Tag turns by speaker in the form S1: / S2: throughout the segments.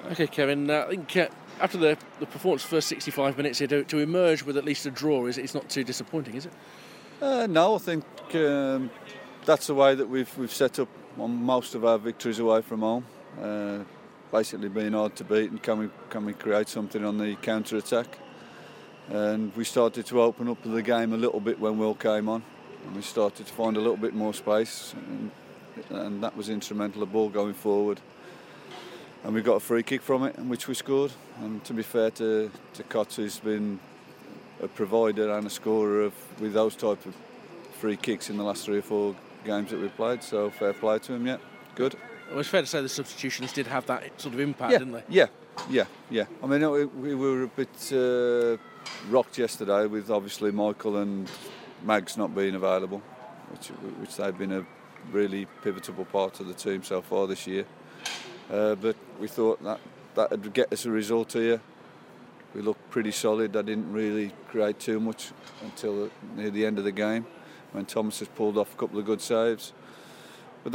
S1: Okay, Kevin, I think after the performance the first 65 minutes here, to emerge with at least a draw, it's not too disappointing, is it?
S2: No, I think that's the way that we've set up on most of our victories away from home. Basically being hard to beat, and can we create something on the counter-attack? And we started to open up the game a little bit when Will came on, and we started to find a little bit more space, and that was instrumental, the ball going forward. And we got a free kick from it, which we scored. And to be fair to Cots, who's been a provider and a scorer with those type of free kicks in the last 3 or 4 games that we've played, so fair play to him, good.
S1: Well, it's fair to say the substitutions did have that sort of impact, didn't they?
S2: Yeah. I mean, we were a bit rocked yesterday with obviously Michael and Mags not being available, which they've been a really pivotal part of the team so far this year. But we thought that would get us a result here. We looked pretty solid. I didn't really create too much until near the end of the game, when Thomas has pulled off a couple of good saves. But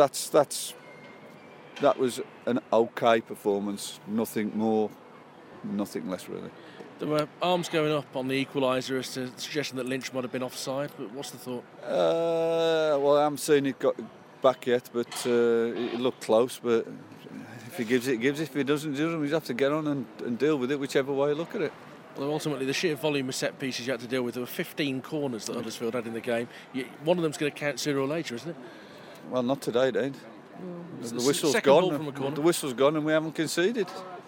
S2: that was an okay performance. Nothing more, nothing less really.
S1: There were arms going up on the equaliser as to the suggestion that Lynch might have been offside, but what's the thought?
S2: Well, I haven't seen it got back yet, but it looked close. But if he gives it, he gives it. If he doesn't, we have to get on and deal with it, whichever way you look at it.
S1: Well, ultimately, the sheer volume of set pieces you had to deal with, there were 15 corners that Huddersfield had in the game. One of them's going to count sooner or later, isn't it?
S2: Well, not today, Dave. The whistle's gone. The whistle's gone, and we haven't conceded.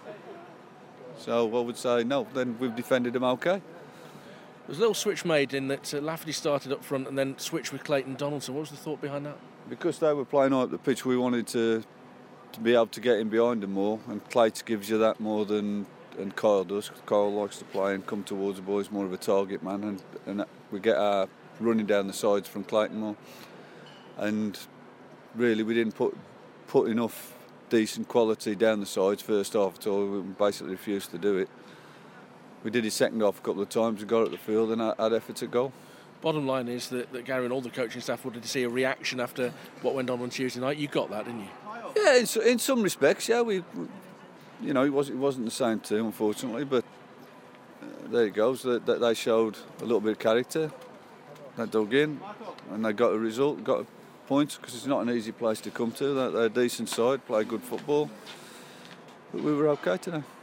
S2: So I would say no. Then we've defended them okay.
S1: There was a little switch made in that Lafferty started up front and then switched with Clayton Donaldson. What was the thought behind that?
S2: Because they were playing out the pitch, we wanted to be able to get in behind them more, and Clayton gives you that more than Kyle does. Kyle likes to play and come towards the boys, more of a target man, and we get our running down the sides from Clayton more. And really, we didn't put enough decent quality down the sides first half at all. We basically refused to do it. We did it second half a couple of times. We got at the field and had effort at goal.
S1: Bottom line is that Gary and all the coaching staff wanted to see a reaction after what went on Tuesday night. You got that, didn't you?
S2: Yeah, in some respects, yeah. We it wasn't the same team, unfortunately, but there it goes. They showed a little bit of character. They dug in, and they got a result, got a point, because it's not an easy place to come to. They're a decent side, play good football, but we were okay today.